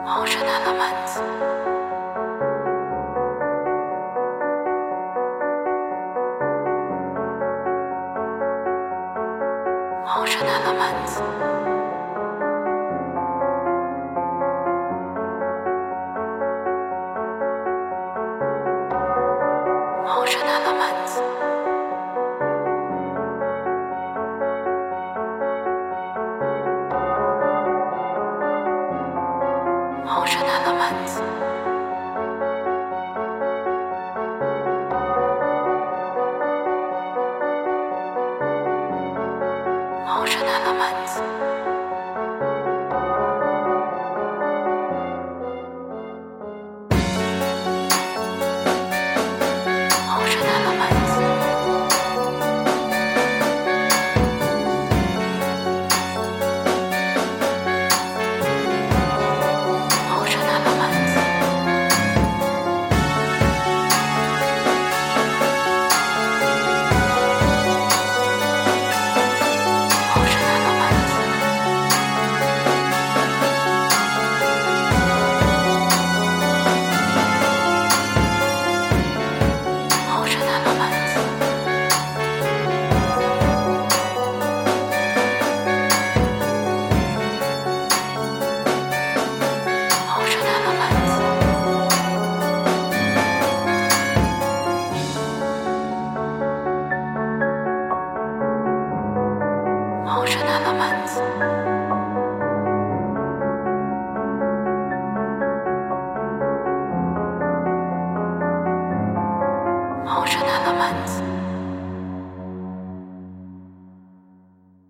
Ocean elements. Ocean elements. Ocean elements. Ocean elements. Ocean elements. Ocean elements. Ocean elements. Ocean elements. Ocean elements. Ocean elements. Ocean elements.